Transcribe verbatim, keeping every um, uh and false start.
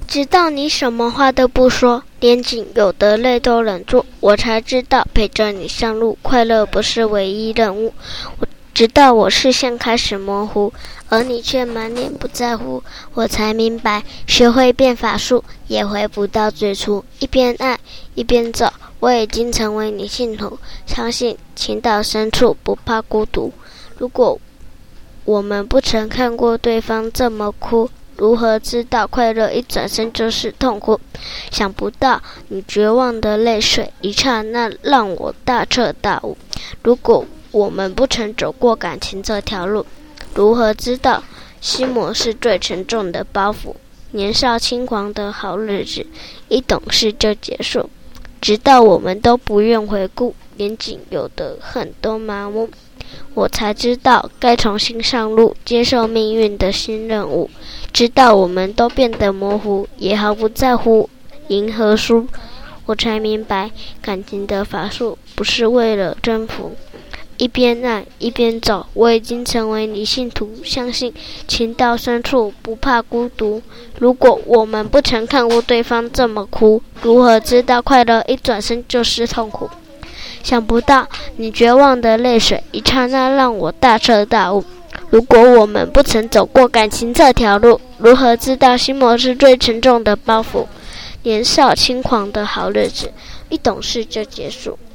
直到你什么话都不说，连仅有的泪都忍住，我才知道陪着你上路，快乐不是唯一任务。我直到我视线开始模糊，而你却满脸不在乎，我才明白，学会变法术也回不到最初。一边爱一边走，我已经成为你信徒，相信情到深处不怕孤独。如果我们不曾看过对方这么哭，如何知道快乐一转身就是痛苦？想不到你绝望的泪水，一刹那让我大彻大悟。如果我们不曾走过感情这条路，如何知道心魔是最沉重的包袱？年少轻狂的好日子，一懂事就结束，直到我们都不愿回顾，连仅有的恨都麻木，我才知道该重新上路，接受命运的新任务。直到我们都变得模糊，也毫不在乎赢和输，我才明白感情的法术不是为了征服。一边爱一边走，我已经成为你信徒，相信情到深处不怕孤独。如果我们不曾看过对方这么哭，如何知道快乐一转身就是痛苦？想不到你绝望的泪水，一刹那让我大彻大悟。如果我们不曾走过感情这条路，如何知道心魔是最沉重的包袱？年少轻狂的好日子，一懂事就结束。